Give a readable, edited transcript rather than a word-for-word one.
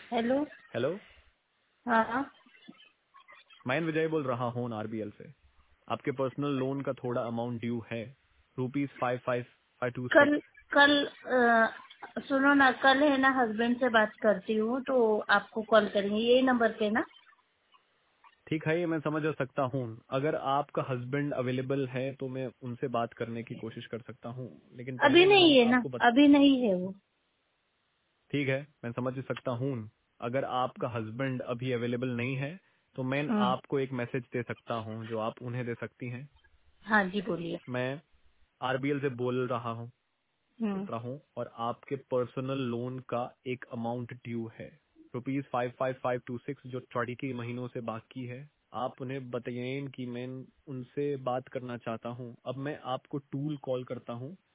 Hello. Hello. हाँ। मैं विजय बोल रहा हूँ आरबीएल से। आपके पर्सनल लोन का थोड़ा अमाउंट ड्यू है, ₹55,526। कल कल सुनो ना, कल है ना हस्बैंड से बात करती हूँ तो आपको कॉल करेंगे यही नंबर पे ना। ठीक है, ये मैं समझ सकता हूँ। अगर आपका हस्बैंड अवेलेबल है तो मैं उनसे बात करने की कोशिश कर सकता हूँ, लेकिन अभी पहले नहीं मैं है ना, आपको अभी नहीं है वो। ठीक है, मैं समझ सकता हूँ। अगर आपका हस्बैंड अभी अवेलेबल नहीं है तो मैं हम्म। आपको एक मैसेज दे सकता हूँ जो आप उन्हें दे सकती हैं। हाँ जी बोलिए। मैं आरबीएल से बोल हम्म। रहा हूँ और आपके पर्सनल लोन का एक अमाउंट ड्यू है, ₹55,526, जो 20 महीनों से बाकी है। आप उन्हें बताइए कि मैं उनसे बात करना चाहता हूँ। अब मैं आपको टूल कॉल करता हूँ